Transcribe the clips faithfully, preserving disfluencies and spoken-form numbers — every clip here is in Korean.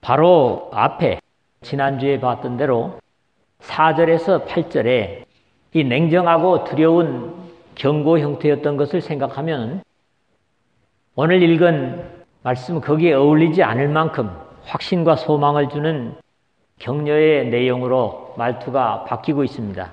바로 앞에 지난주에 봤던 대로 사 절에서 팔 절에 이 냉정하고 두려운 경고 형태였던 것을 생각하면 오늘 읽은 말씀은 거기에 어울리지 않을 만큼 확신과 소망을 주는 격려의 내용으로 말투가 바뀌고 있습니다.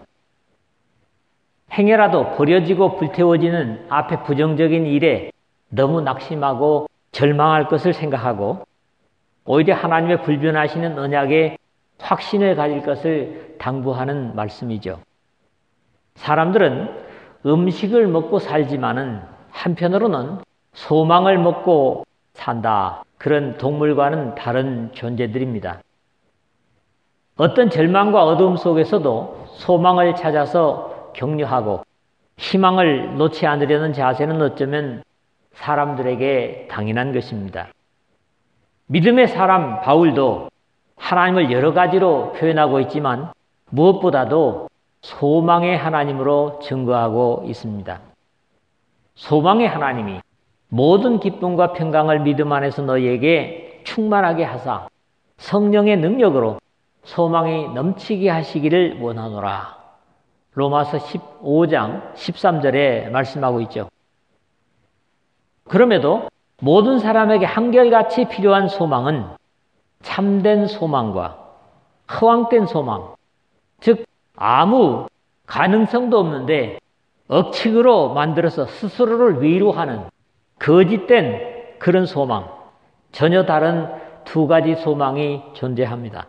행여라도 버려지고 불태워지는 앞에 부정적인 일에 너무 낙심하고 절망할 것을 생각하고 오히려 하나님의 불변하시는 언약에 확신을 가질 것을 당부하는 말씀이죠. 사람들은 음식을 먹고 살지만은 한편으로는 소망을 먹고 산다. 그런 동물과는 다른 존재들입니다. 어떤 절망과 어두움 속에서도 소망을 찾아서 격려하고 희망을 놓지 않으려는 자세는 어쩌면 사람들에게 당연한 것입니다. 믿음의 사람 바울도 하나님을 여러 가지로 표현하고 있지만 무엇보다도 소망의 하나님으로 증거하고 있습니다. 소망의 하나님이 모든 기쁨과 평강을 믿음 안에서 너희에게 충만하게 하사 성령의 능력으로 소망이 넘치게 하시기를 원하노라. 로마서 십오 장 십삼 절에 말씀하고 있죠. 그럼에도 모든 사람에게 한결같이 필요한 소망은 참된 소망과 허황된 소망, 즉 아무 가능성도 없는데 억측으로 만들어서 스스로를 위로하는 거짓된 그런 소망, 전혀 다른 두 가지 소망이 존재합니다.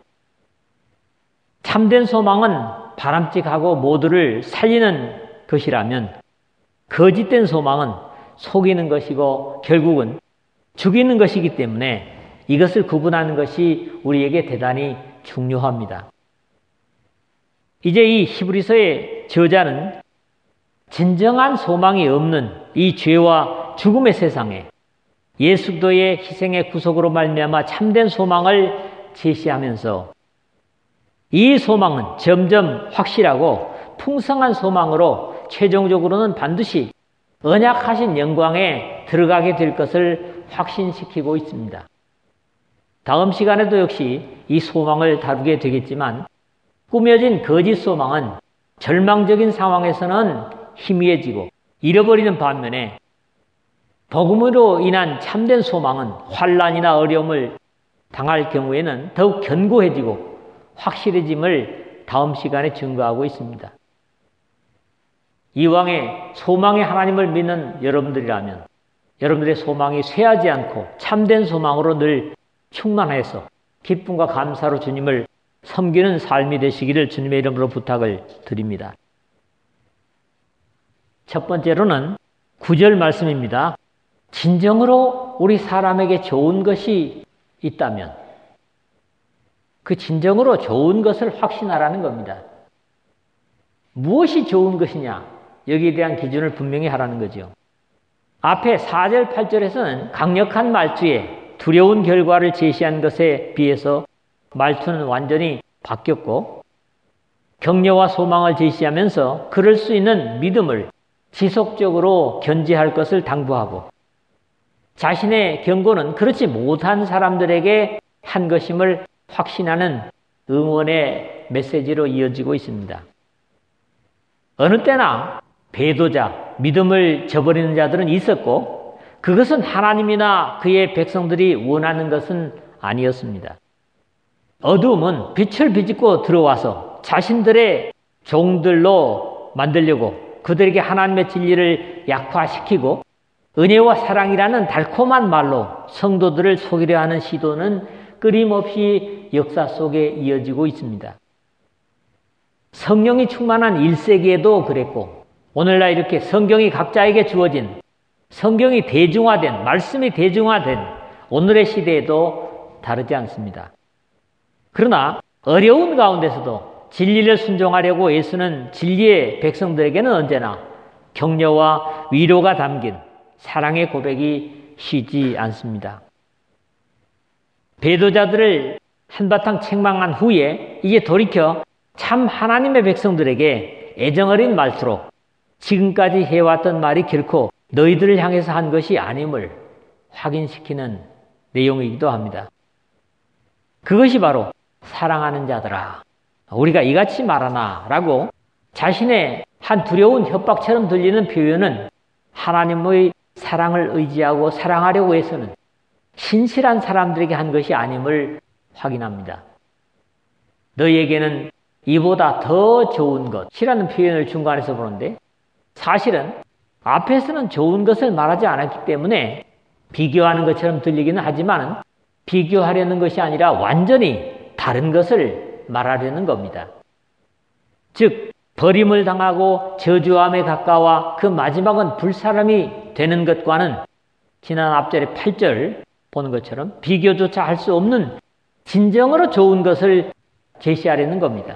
참된 소망은 바람직하고 모두를 살리는 것이라면 거짓된 소망은 속이는 것이고 결국은 죽이는 것이기 때문에 이것을 구분하는 것이 우리에게 대단히 중요합니다. 이제 이 히브리서의 저자는 진정한 소망이 없는 이 죄와 죽음의 세상에 예수 그리스도의 희생의 구속으로 말미암아 참된 소망을 제시하면서 이 소망은 점점 확실하고 풍성한 소망으로 최종적으로는 반드시 언약하신 영광에 들어가게 될 것을 확신시키고 있습니다. 다음 시간에도 역시 이 소망을 다루게 되겠지만 꾸며진 거짓 소망은 절망적인 상황에서는 희미해지고 잃어버리는 반면에 복음으로 인한 참된 소망은 환난이나 어려움을 당할 경우에는 더욱 견고해지고 확실해짐을 다음 시간에 증거하고 있습니다. 이왕에 소망의 하나님을 믿는 여러분들이라면 여러분들의 소망이 쇠하지 않고 참된 소망으로 늘 충만해서 기쁨과 감사로 주님을 섬기는 삶이 되시기를 주님의 이름으로 부탁을 드립니다. 첫 번째로는 구 절 말씀입니다. 진정으로 우리 사람에게 좋은 것이 있다면 그 진정으로 좋은 것을 확신하라는 겁니다. 무엇이 좋은 것이냐? 여기에 대한 기준을 분명히 하라는 거죠. 앞에 사 절, 팔 절에서는 강력한 말투에 두려운 결과를 제시한 것에 비해서 말투는 완전히 바뀌었고 격려와 소망을 제시하면서 그럴 수 있는 믿음을 지속적으로 견지할 것을 당부하고 자신의 경고는 그렇지 못한 사람들에게 한 것임을 확신하는 응원의 메시지로 이어지고 있습니다. 어느 때나 배도자, 믿음을 저버리는 자들은 있었고 그것은 하나님이나 그의 백성들이 원하는 것은 아니었습니다. 어두움은 빛을 비집고 들어와서 자신들의 종들로 만들려고 그들에게 하나님의 진리를 약화시키고 은혜와 사랑이라는 달콤한 말로 성도들을 속이려 하는 시도는 끊임없이 역사 속에 이어지고 있습니다. 성령이 충만한 일 세기에도 그랬고 오늘날 이렇게 성경이 각자에게 주어진 성경이 대중화된 말씀이 대중화된 오늘의 시대에도 다르지 않습니다. 그러나 어려운 가운데서도 진리를 순종하려고 애쓰는 진리의 백성들에게는 언제나 격려와 위로가 담긴 사랑의 고백이 쉬지 않습니다. 배도자들을 한바탕 책망한 후에 이제 돌이켜 참 하나님의 백성들에게 애정어린 말투로 지금까지 해왔던 말이 결코 너희들을 향해서 한 것이 아님을 확인시키는 내용이기도 합니다. 그것이 바로 사랑하는 자들아, 우리가 이같이 말하나 라고 자신의 한 두려운 협박처럼 들리는 표현은 하나님의 사랑을 의지하고 사랑하려고 해서는 신실한 사람들에게 한 것이 아님을 확인합니다. 너희에게는 이보다 더 좋은 것이라는 표현을 중간에서 보는데, 사실은 앞에서는 좋은 것을 말하지 않았기 때문에 비교하는 것처럼 들리기는 하지만 비교하려는 것이 아니라 완전히 다른 것을 말하려는 겁니다. 즉 버림을 당하고 저주함에 가까워 그 마지막은 불사람이 되는 것과는 지난 앞절의 팔 절 보는 것처럼 비교조차 할 수 없는 진정으로 좋은 것을 제시하려는 겁니다.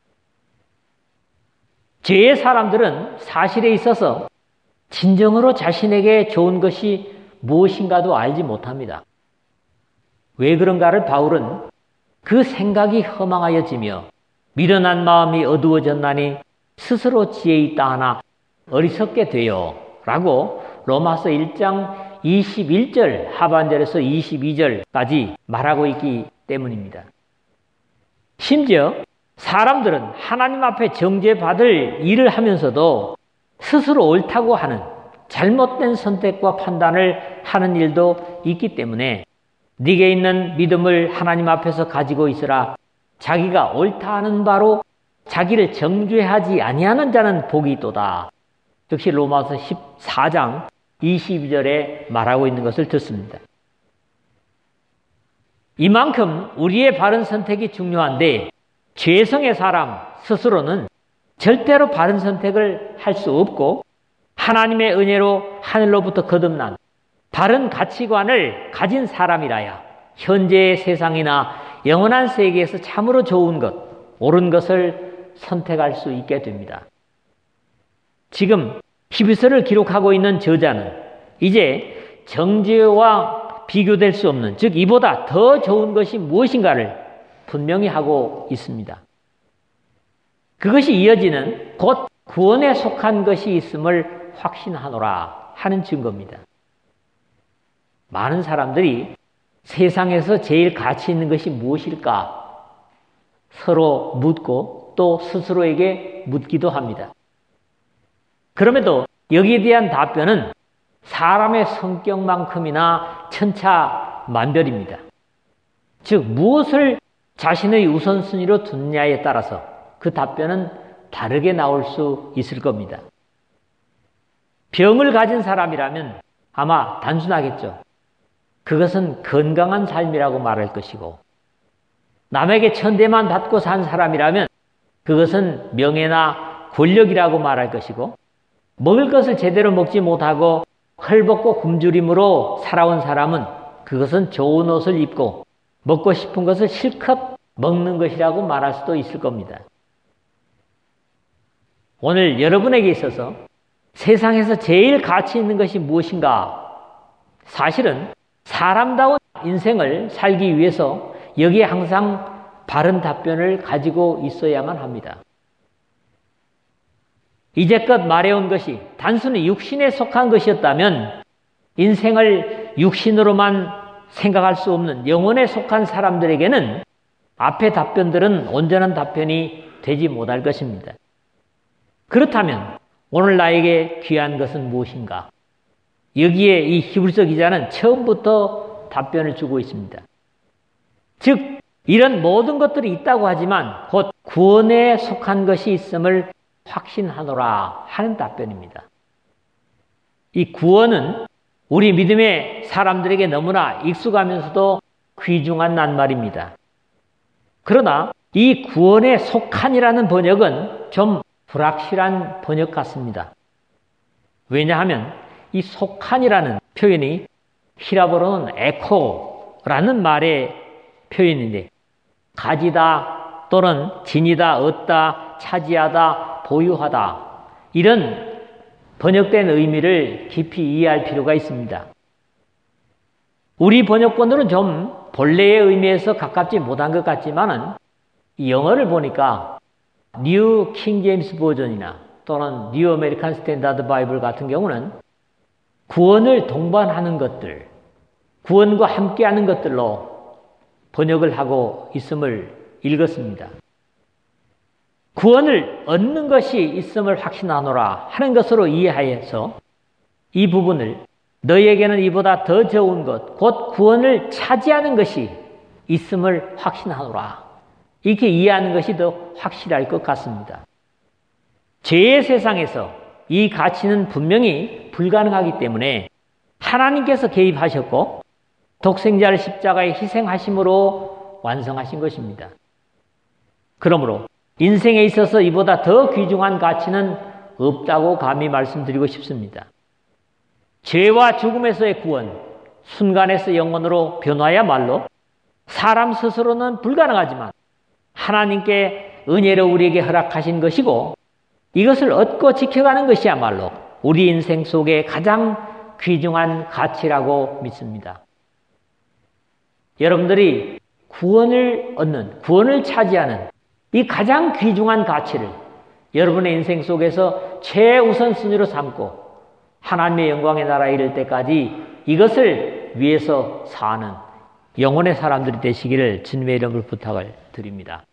죄의 사람들은 사실에 있어서 진정으로 자신에게 좋은 것이 무엇인가도 알지 못합니다. 왜 그런가를 바울은 그 생각이 허망하여지며 미련한 마음이 어두워졌나니 스스로 지혜 있다 하나 어리석게 되어 라고 로마서 일 장 이십일 절 하반절에서 이십이 절까지 말하고 있기 때문입니다. 심지어 사람들은 하나님 앞에 정죄받을 일을 하면서도 스스로 옳다고 하는 잘못된 선택과 판단을 하는 일도 있기 때문에 네게 있는 믿음을 하나님 앞에서 가지고 있으라. 자기가 옳다 하는 바로 자기를 정죄하지 아니하는 자는 복이 있도다. 역시 로마서 십사 장 이십이 절에 말하고 있는 것을 듣습니다. 이만큼 우리의 바른 선택이 중요한데 죄성의 사람 스스로는 절대로 바른 선택을 할 수 없고 하나님의 은혜로 하늘로부터 거듭난 바른 가치관을 가진 사람이라야 현재의 세상이나 영원한 세계에서 참으로 좋은 것, 옳은 것을 선택할 수 있게 됩니다. 지금 히브리서를 기록하고 있는 저자는 이제 정죄와 비교될 수 없는, 즉 이보다 더 좋은 것이 무엇인가를 분명히 하고 있습니다. 그것이 이어지는 곧 구원에 속한 것이 있음을 확신하노라 하는 증거입니다. 많은 사람들이 세상에서 제일 가치 있는 것이 무엇일까 서로 묻고 또 스스로에게 묻기도 합니다. 그럼에도 여기에 대한 답변은 사람의 성격만큼이나 천차만별입니다. 즉 무엇을 자신의 우선순위로 두느냐에 따라서 그 답변은 다르게 나올 수 있을 겁니다. 병을 가진 사람이라면 아마 단순하겠죠. 그것은 건강한 삶이라고 말할 것이고, 남에게 천대만 받고 산 사람이라면 그것은 명예나 권력이라고 말할 것이고, 먹을 것을 제대로 먹지 못하고 헐벗고 굶주림으로 살아온 사람은 그것은 좋은 옷을 입고 먹고 싶은 것을 실컷 먹는 것이라고 말할 수도 있을 겁니다. 오늘 여러분에게 있어서 세상에서 제일 가치 있는 것이 무엇인가? 사실은 사람다운 인생을 살기 위해서 여기에 항상 바른 답변을 가지고 있어야만 합니다. 이제껏 말해온 것이 단순히 육신에 속한 것이었다면 인생을 육신으로만 생각할 수 없는 영혼에 속한 사람들에게는 앞의 답변들은 온전한 답변이 되지 못할 것입니다. 그렇다면 오늘 나에게 귀한 것은 무엇인가? 여기에 이 히브리서 기자는 처음부터 답변을 주고 있습니다. 즉 이런 모든 것들이 있다고 하지만 곧 구원에 속한 것이 있음을 확신하노라 하는 답변입니다. 이 구원은 우리 믿음의 사람들에게 너무나 익숙하면서도 귀중한 낱말입니다. 그러나 이 구원에 속한이라는 번역은 좀 불확실한 번역 같습니다. 왜냐하면 이 속한이라는 표현이 히라보로는 에코라는 말의 표현인데, 가지다 또는 지니다, 얻다, 차지하다, 보유하다, 이런 번역된 의미를 깊이 이해할 필요가 있습니다. 우리 번역본들은 좀 본래의 의미에서 가깝지 못한 것 같지만은 영어를 보니까 뉴 킹 제임스 버전이나 또는 뉴 아메리칸 스탠다드 바이블 같은 경우는 구원을 동반하는 것들, 구원과 함께하는 것들로 번역을 하고 있음을 읽었습니다. 구원을 얻는 것이 있음을 확신하노라 하는 것으로 이해하여서 이 부분을 너희에게는 이보다 더 좋은 것, 곧 구원을 차지하는 것이 있음을 확신하노라. 이렇게 이해하는 것이 더 확실할 것 같습니다. 죄의 세상에서 이 가치는 분명히 불가능하기 때문에 하나님께서 개입하셨고 독생자를 십자가에 희생하심으로 완성하신 것입니다. 그러므로 인생에 있어서 이보다 더 귀중한 가치는 없다고 감히 말씀드리고 싶습니다. 죄와 죽음에서의 구원, 순간에서 영원으로 변화야말로 사람 스스로는 불가능하지만 하나님께 은혜로 우리에게 허락하신 것이고 이것을 얻고 지켜가는 것이야말로 우리 인생 속에 가장 귀중한 가치라고 믿습니다. 여러분들이 구원을 얻는, 구원을 차지하는 이 가장 귀중한 가치를 여러분의 인생 속에서 최우선순위로 삼고 하나님의 영광의 나라에 이를 때까지 이것을 위해서 사는 영혼의 사람들이 되시기를 주님의 이름으로 부탁을 드립니다.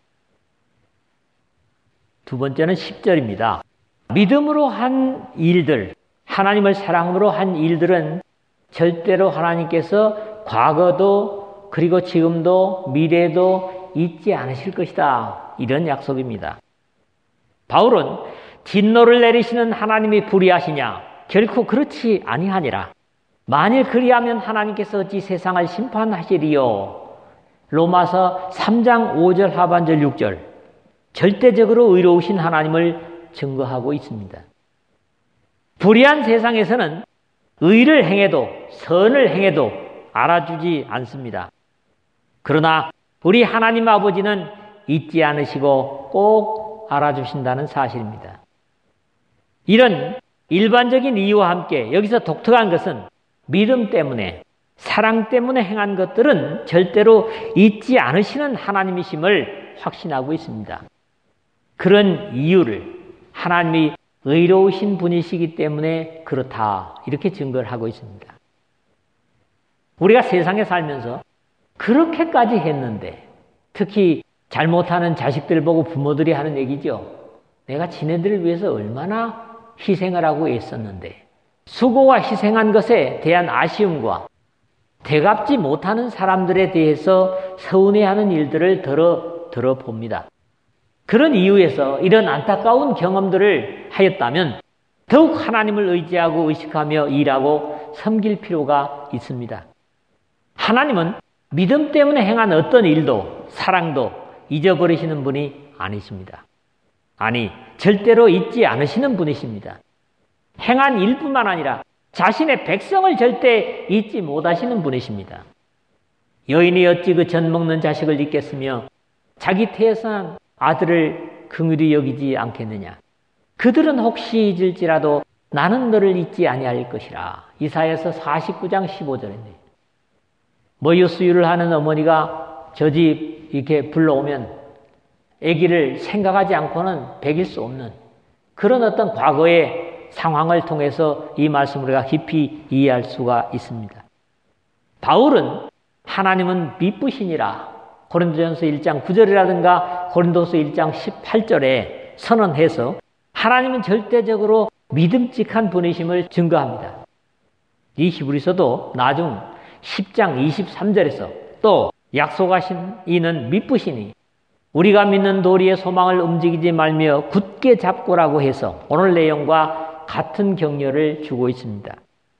두 번째는 십 절입니다. 믿음으로 한 일들, 하나님을 사랑으로 한 일들은 절대로 하나님께서 과거도 그리고 지금도 미래도 잊지 않으실 것이다. 이런 약속입니다. 바울은 진노를 내리시는 하나님이 불의하시냐? 결코 그렇지 아니하니라. 만일 그리하면 하나님께서 어찌 세상을 심판하시리요? 로마서 삼 장 오 절 하반절 육 절 절대적으로 의로우신 하나님을 증거하고 있습니다. 불의한 세상에서는 의를 행해도 선을 행해도 알아주지 않습니다. 그러나 우리 하나님 아버지는 잊지 않으시고 꼭 알아주신다는 사실입니다. 이런 일반적인 이유와 함께 여기서 독특한 것은 믿음 때문에 사랑 때문에 행한 것들은 절대로 잊지 않으시는 하나님이심을 확신하고 있습니다. 그런 이유를 하나님이 의로우신 분이시기 때문에 그렇다 이렇게 증거를 하고 있습니다. 우리가 세상에 살면서 그렇게까지 했는데 특히 잘못하는 자식들 보고 부모들이 하는 얘기죠. 내가 지네들을 위해서 얼마나 희생을 하고 애썼는데 수고와 희생한 것에 대한 아쉬움과 되갚지 못하는 사람들에 대해서 서운해하는 일들을 들어, 들어봅니다. 그런 이유에서 이런 안타까운 경험들을 하였다면 더욱 하나님을 의지하고 의식하며 일하고 섬길 필요가 있습니다. 하나님은 믿음 때문에 행한 어떤 일도 사랑도 잊어버리시는 분이 아니십니다. 아니, 절대로 잊지 않으시는 분이십니다. 행한 일뿐만 아니라 자신의 백성을 절대 잊지 못하시는 분이십니다. 여인이 어찌 그 젖 먹는 자식을 잊겠으며 자기 태어난 아들을 긍휼히 여기지 않겠느냐. 그들은 혹시 잊을지라도 나는 너를 잊지 아니할 것이라. 이사야서 사십구 장 십오 절입니다. 머유수유를 하는 어머니가 저 집 이렇게 불러오면 아기를 생각하지 않고는 배길 수 없는 그런 어떤 과거의 상황을 통해서 이 말씀을 우리가 깊이 이해할 수가 있습니다. 바울은 하나님은 미쁘시니라 고린도전서 일 장 구 절이라든가 고린도서 일 장 십팔 절에 선언해서 하나님은 절대적으로 믿음직한 분이심을 증거합니다. 이 히브리서도 나중 십 장 이십삼 절에서 또 약속하신 이는 미쁘시니 우리가 믿는 도리의 소망을 움직이지 말며 굳게 잡고라고 해서 오늘 내용과 같은 격려를 주고 있습니다.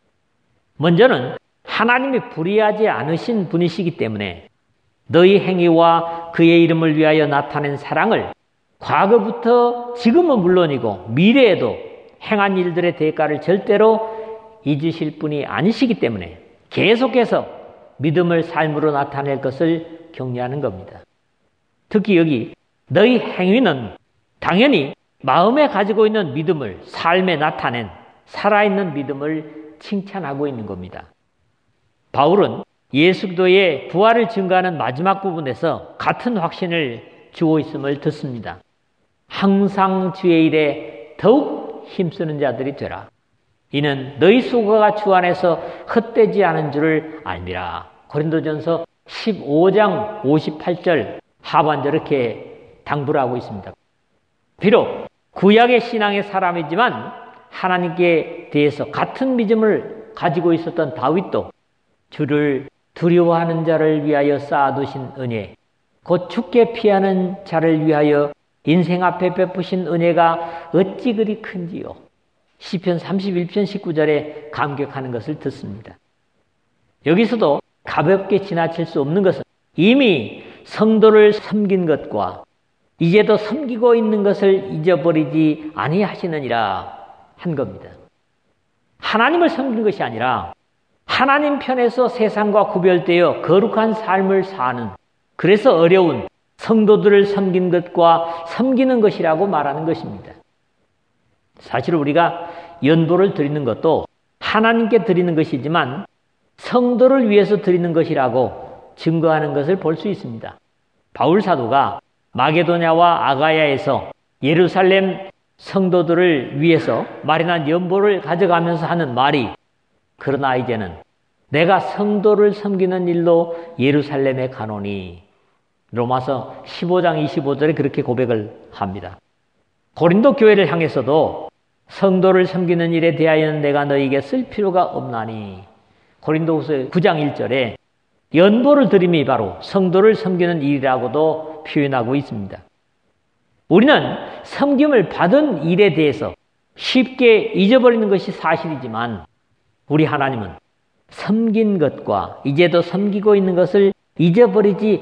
먼저는 하나님이 불의하지 않으신 분이시기 때문에 너희 행위와 그의 이름을 위하여 나타낸 사랑을 과거부터 지금은 물론이고 미래에도 행한 일들의 대가를 절대로 잊으실 분이 아니시기 때문에 계속해서 믿음을 삶으로 나타낼 것을 격려하는 겁니다. 특히 여기 너희 행위는 당연히 마음에 가지고 있는 믿음을 삶에 나타낸 살아있는 믿음을 칭찬하고 있는 겁니다. 바울은 예수 그리스도의 부활을 증거하는 마지막 부분에서 같은 확신을 주고 있음을 듣습니다. 항상 주의 일에 더욱 힘쓰는 자들이 되라. 이는 너희 수고가 주 안에서 헛되지 않은 줄을 알미라. 고린도전서 십오 장 오십팔 절 하반절 이렇게 당부를 하고 있습니다. 비록 구약의 신앙의 사람이지만 하나님께 대해서 같은 믿음을 가지고 있었던 다윗도 주를 두려워하는 자를 위하여 쌓아두신 은혜, 곧 죽게 피하는 자를 위하여 인생 앞에 베푸신 은혜가 어찌 그리 큰지요. 시편 삼십일 편 십구 절에 감격하는 것을 듣습니다. 여기서도 가볍게 지나칠 수 없는 것은 이미 성도를 섬긴 것과 이제도 섬기고 있는 것을 잊어버리지 아니하시느니라 한 겁니다. 하나님을 섬기는 것이 아니라 하나님 편에서 세상과 구별되어 거룩한 삶을 사는, 그래서 어려운 성도들을 섬긴 것과 섬기는 것이라고 말하는 것입니다. 사실 우리가 연보를 드리는 것도 하나님께 드리는 것이지만 성도를 위해서 드리는 것이라고 증거하는 것을 볼 수 있습니다. 바울 사도가 마게도냐와 아가야에서 예루살렘 성도들을 위해서 마련한 연보를 가져가면서 하는 말이, 그러나 이제는 내가 성도를 섬기는 일로 예루살렘에 가노니, 로마서 십오 장 이십오 절에 그렇게 고백을 합니다. 고린도 교회를 향해서도 성도를 섬기는 일에 대하여는 내가 너희에게 쓸 필요가 없나니, 고린도후서 구 장 일 절에 연보를 드림이 바로 성도를 섬기는 일이라고도 표현하고 있습니다. 우리는 섬김을 받은 일에 대해서 쉽게 잊어버리는 것이 사실이지만 우리 하나님은 섬긴 것과 이제도 섬기고 있는 것을 잊어버리지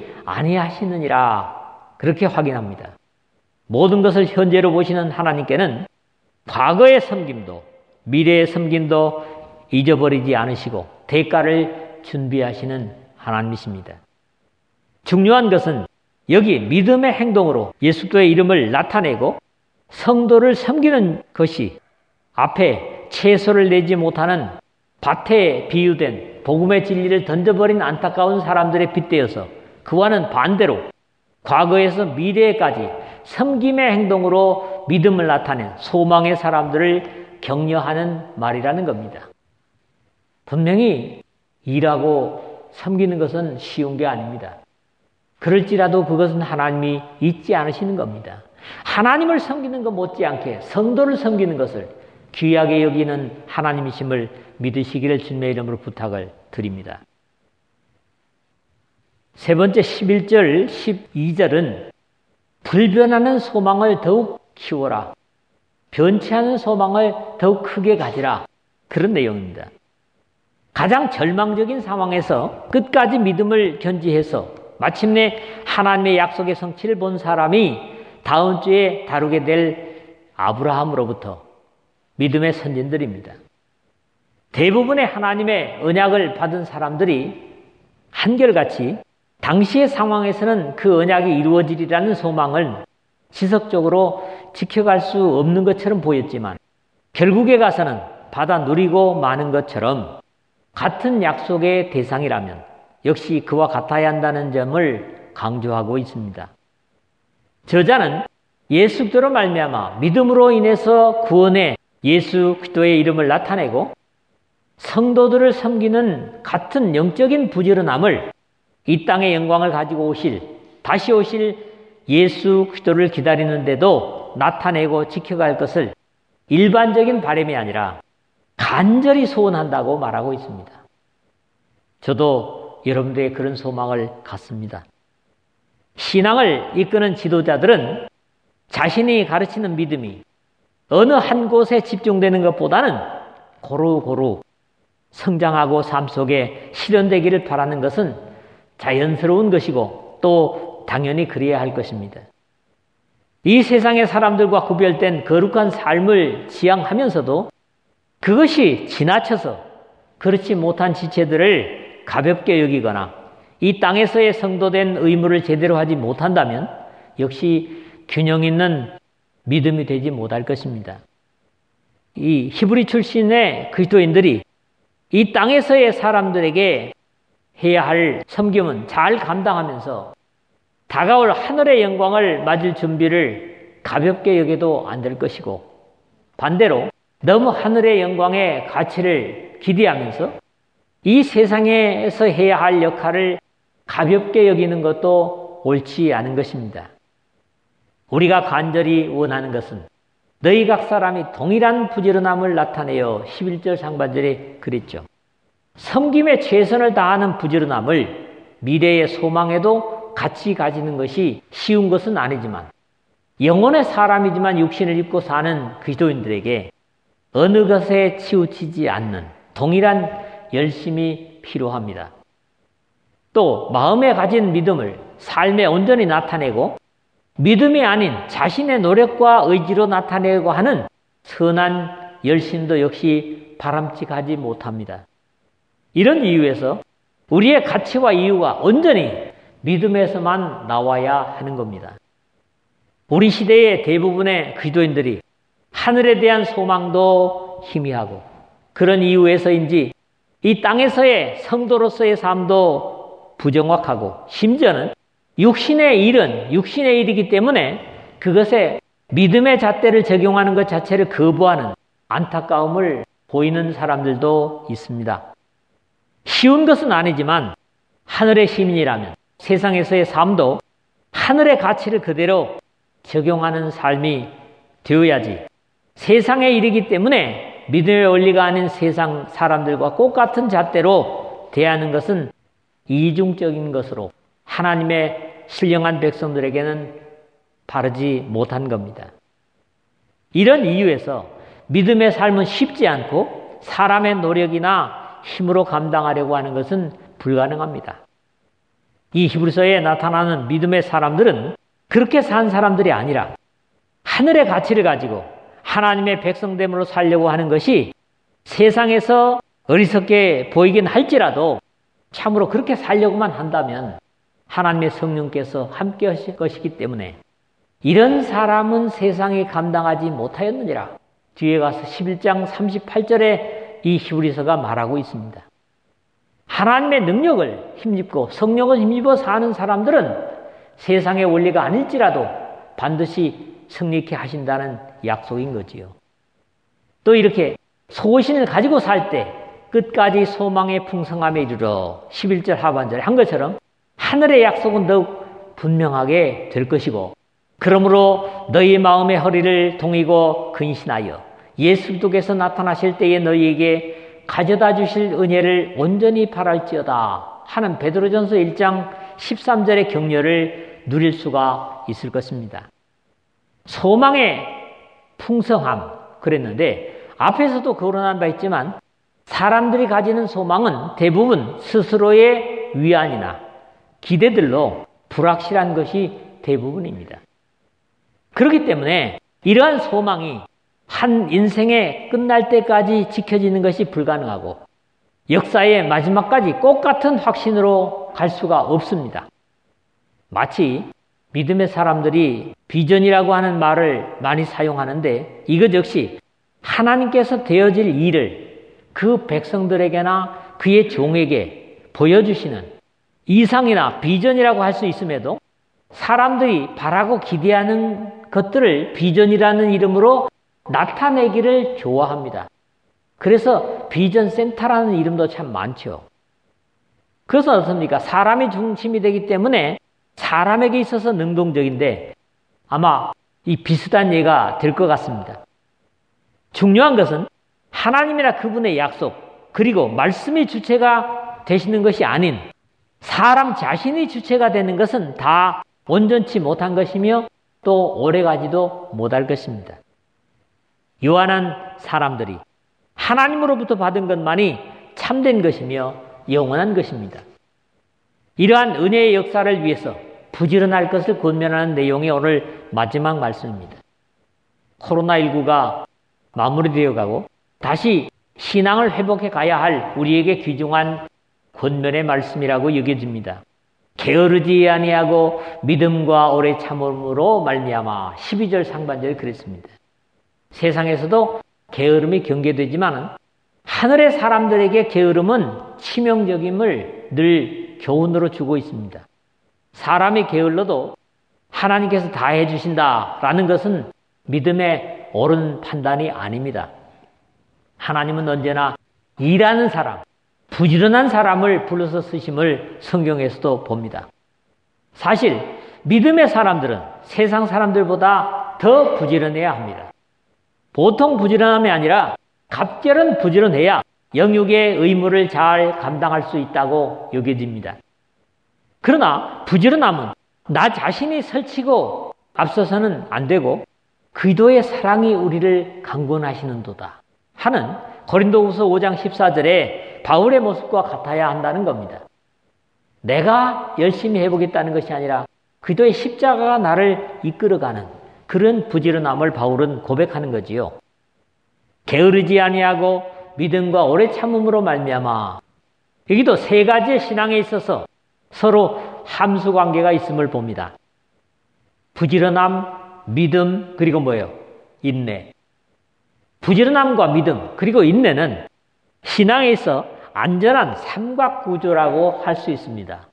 아니하시느니라 그렇게 확인합니다. 모든 것을 현재로 보시는 하나님께는 과거의 섬김도 미래의 섬김도 잊어버리지 않으시고 대가를 준비하시는 하나님이십니다. 중요한 것은 여기 믿음의 행동으로 예수도의 이름을 나타내고 성도를 섬기는 것이 앞에 채소를 내지 못하는 밭에 비유된 복음의 진리를 던져버린 안타까운 사람들의 빗대어서 그와는 반대로 과거에서 미래에까지 섬김의 행동으로 믿음을 나타낸 소망의 사람들을 격려하는 말이라는 겁니다. 분명히 일하고 섬기는 것은 쉬운 게 아닙니다. 그럴지라도 그것은 하나님이 잊지 않으시는 겁니다. 하나님을 섬기는 것 못지않게 성도를 섬기는 것을 귀하게 여기는 하나님이심을 믿으시기를 주님의 이름으로 부탁을 드립니다. 세 번째 십일 절, 십이 절은 불변하는 소망을 더욱 키워라. 변치 않은 소망을 더욱 크게 가지라. 그런 내용입니다. 가장 절망적인 상황에서 끝까지 믿음을 견지해서 마침내 하나님의 약속의 성취를 본 사람이 다음 주에 다루게 될 아브라함으로부터 믿음의 선진들입니다. 대부분의 하나님의 언약을 받은 사람들이 한결같이 당시의 상황에서는 그 언약이 이루어지리라는 소망을 지속적으로 지켜갈 수 없는 것처럼 보였지만 결국에 가서는 받아 누리고 마는 것처럼 같은 약속의 대상이라면 역시 그와 같아야 한다는 점을 강조하고 있습니다. 저자는 예수 그리스도로 말미암아 믿음으로 인해서 구원의 예수 그리스도의 이름을 나타내고 성도들을 섬기는 같은 영적인 부지런함을 이 땅의 영광을 가지고 오실 다시 오실 예수 그리스도를 기다리는데도 나타내고 지켜갈 것을 일반적인 바람이 아니라 간절히 소원한다고 말하고 있습니다. 저도 여러분들의 그런 소망을 갖습니다. 신앙을 이끄는 지도자들은 자신이 가르치는 믿음이 어느 한 곳에 집중되는 것보다는 고루고루 성장하고 삶 속에 실현되기를 바라는 것은 자연스러운 것이고 또 당연히 그래야 할 것입니다. 이 세상의 사람들과 구별된 거룩한 삶을 지향하면서도 그것이 지나쳐서 그렇지 못한 지체들을 가볍게 여기거나 이 땅에서의 성도된 의무를 제대로 하지 못한다면 역시 균형 있는 믿음이 되지 못할 것입니다. 이 히브리 출신의 그리스도인들이 이 땅에서의 사람들에게 해야 할 섬김은 잘 감당하면서 다가올 하늘의 영광을 맞을 준비를 가볍게 여겨도 안 될 것이고 반대로 너무 하늘의 영광의 가치를 기대하면서 이 세상에서 해야 할 역할을 가볍게 여기는 것도 옳지 않은 것입니다. 우리가 간절히 원하는 것은 너희 각 사람이 동일한 부지런함을 나타내어 십일 절 상반절에 그랬죠. 섬김에 최선을 다하는 부지런함을 미래의 소망에도 같이 가지는 것이 쉬운 것은 아니지만 영혼의 사람이지만 육신을 입고 사는 그리스도인들에게 어느 것에 치우치지 않는 동일한 열심이 필요합니다. 또 마음에 가진 믿음을 삶에 온전히 나타내고 믿음이 아닌 자신의 노력과 의지로 나타내고 하는 선한 열심도 역시 바람직하지 못합니다. 이런 이유에서 우리의 가치와 이유가 온전히 믿음에서만 나와야 하는 겁니다. 우리 시대의 대부분의 그리스도인들이 하늘에 대한 소망도 희미하고 그런 이유에서인지 이 땅에서의 성도로서의 삶도 부정확하고 심지어는 육신의 일은 육신의 일이기 때문에 그것에 믿음의 잣대를 적용하는 것 자체를 거부하는 안타까움을 보이는 사람들도 있습니다. 쉬운 것은 아니지만 하늘의 시민이라면 세상에서의 삶도 하늘의 가치를 그대로 적용하는 삶이 되어야지 세상의 일이기 때문에 믿음의 원리가 아닌 세상 사람들과 똑같은 잣대로 대하는 것은 이중적인 것으로 하나님의 신령한 백성들에게는 바르지 못한 겁니다. 이런 이유에서 믿음의 삶은 쉽지 않고 사람의 노력이나 힘으로 감당하려고 하는 것은 불가능합니다. 이 히브리서에 나타나는 믿음의 사람들은 그렇게 산 사람들이 아니라 하늘의 가치를 가지고 하나님의 백성됨으로 살려고 하는 것이 세상에서 어리석게 보이긴 할지라도 참으로 그렇게 살려고만 한다면 하나님의 성령께서 함께 하실 것이기 때문에 이런 사람은 세상에 감당하지 못하였느니라. 뒤에 가서 십일 장 삼십팔 절에 이 히브리서가 말하고 있습니다. 하나님의 능력을 힘입고 성령을 힘입어 사는 사람들은 세상의 원리가 아닐지라도 반드시 승리케 하신다는 약속인 거지요. 또 이렇게 소신을 가지고 살 때 끝까지 소망의 풍성함에 이르러 십일 절 하반절에 한 것처럼 하늘의 약속은 더욱 분명하게 될 것이고 그러므로 너희 마음의 허리를 동이고 근신하여 예수 그리스도께서 나타나실 때에 너희에게 가져다 주실 은혜를 온전히 바랄지어다 하는 베드로전서 일 장 십삼 절의 격려를 누릴 수가 있을 것입니다. 소망의 풍성함 그랬는데 앞에서도 거론한 바 있지만 사람들이 가지는 소망은 대부분 스스로의 위안이나 기대들로 불확실한 것이 대부분입니다. 그렇기 때문에 이러한 소망이 한 인생의 끝날 때까지 지켜지는 것이 불가능하고 역사의 마지막까지 똑같은 확신으로 갈 수가 없습니다. 마치 믿음의 사람들이 비전이라고 하는 말을 많이 사용하는데 이것 역시 하나님께서 되어질 일을 그 백성들에게나 그의 종에게 보여주시는 이상이나 비전이라고 할 수 있음에도 사람들이 바라고 기대하는 것들을 비전이라는 이름으로 나타내기를 좋아합니다. 그래서 비전 센터라는 이름도 참 많죠. 그래서 어떻습니까? 사람이 중심이 되기 때문에 사람에게 있어서 능동적인데 아마 이 비슷한 예가 될 것 같습니다. 중요한 것은 하나님이나 그분의 약속 그리고 말씀이 주체가 되시는 것이 아닌 사람 자신이 주체가 되는 것은 다 온전치 못한 것이며 또 오래가지도 못할 것입니다. 요한한 사람들이 하나님으로부터 받은 것만이 참된 것이며 영원한 것입니다. 이러한 은혜의 역사를 위해서 부지런할 것을 권면하는 내용이 오늘 마지막 말씀입니다. 코로나십구가 마무리되어 가고 다시 신앙을 회복해 가야 할 우리에게 귀중한 권면의 말씀이라고 여겨집니다. 게으르지 아니하고 믿음과 오래 참음으로 말미암아 십이 절 상반절 그랬습니다. 세상에서도 게으름이 경계되지만 하늘의 사람들에게 게으름은 치명적임을 늘 교훈으로 주고 있습니다. 사람이 게을러도 하나님께서 다 해주신다라는 것은 믿음의 옳은 판단이 아닙니다. 하나님은 언제나 일하는 사람, 부지런한 사람을 불러서 쓰심을 성경에서도 봅니다. 사실 믿음의 사람들은 세상 사람들보다 더 부지런해야 합니다. 보통 부지런함이 아니라 갑절은 부지런해야 영육의 의무를 잘 감당할 수 있다고 여겨집니다. 그러나 부지런함은 나 자신이 설치고 앞서서는 안 되고 그리스도의 사랑이 우리를 강권하시는도다 하는 고린도후서 오 장 십사 절에 바울의 모습과 같아야 한다는 겁니다. 내가 열심히 해보겠다는 것이 아니라 그리스도의 십자가가 나를 이끌어가는 그런 부지런함을 바울은 고백하는 거지요. 게으르지 아니하고 믿음과 오래 참음으로 말미암아. 여기도 세 가지의 신앙에 있어서 서로 함수 관계가 있음을 봅니다. 부지런함, 믿음, 그리고 뭐예요? 인내. 부지런함과 믿음, 그리고 인내는 신앙에 있어 안전한 삼각구조라고 할 수 있습니다.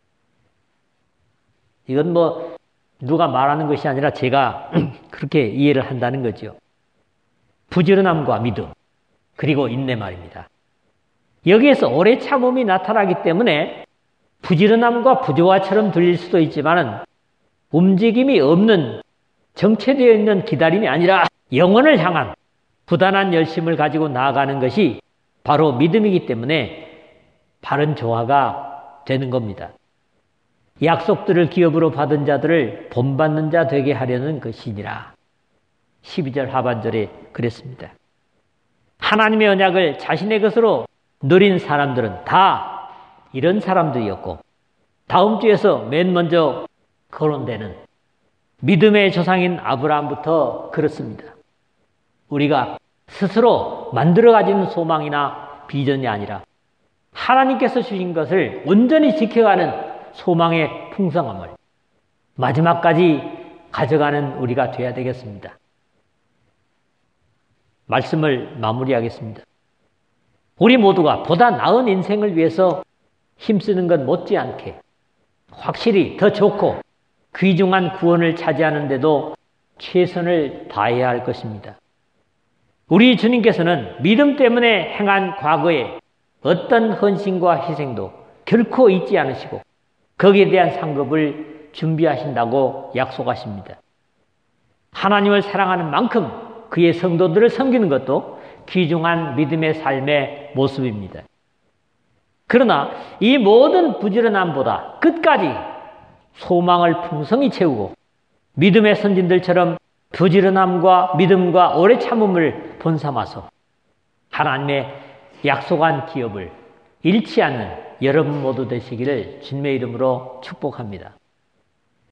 이건 뭐 누가 말하는 것이 아니라 제가 그렇게 이해를 한다는 거죠. 부지런함과 믿음, 그리고 인내 말입니다. 여기에서 오래 참음이 나타나기 때문에 부지런함과 부조화처럼 들릴 수도 있지만 움직임이 없는 정체되어 있는 기다림이 아니라 영혼을 향한 부단한 열심을 가지고 나아가는 것이 바로 믿음이기 때문에 바른 조화가 되는 겁니다. 약속들을 기업으로 받은 자들을 본받는 자 되게 하려는 것이니라. 십이 절 하반절에 그랬습니다. 하나님의 언약을 자신의 것으로 누린 사람들은 다 이런 사람들이었고 다음 주에서 맨 먼저 거론되는 믿음의 조상인 아브라함부터 그렇습니다. 우리가 스스로 만들어 가지는 소망이나 비전이 아니라 하나님께서 주신 것을 온전히 지켜가는 소망의 풍성함을 마지막까지 가져가는 우리가 되어야 되겠습니다. 말씀을 마무리하겠습니다. 우리 모두가 보다 나은 인생을 위해서 힘쓰는 것 못지않게 확실히 더 좋고 귀중한 구원을 차지하는데도 최선을 다해야 할 것입니다. 우리 주님께서는 믿음 때문에 행한 과거에 어떤 헌신과 희생도 결코 잊지 않으시고 거기에 대한 상급을 준비하신다고 약속하십니다. 하나님을 사랑하는 만큼 그의 성도들을 섬기는 것도 귀중한 믿음의 삶의 모습입니다. 그러나 이 모든 부지런함보다 끝까지 소망을 풍성히 채우고 믿음의 선진들처럼 부지런함과 믿음과 오래 참음을 본삼아서 하나님의 약속한 기업을 잃지 않는 여러분 모두 되시기를 주님의 이름으로 축복합니다.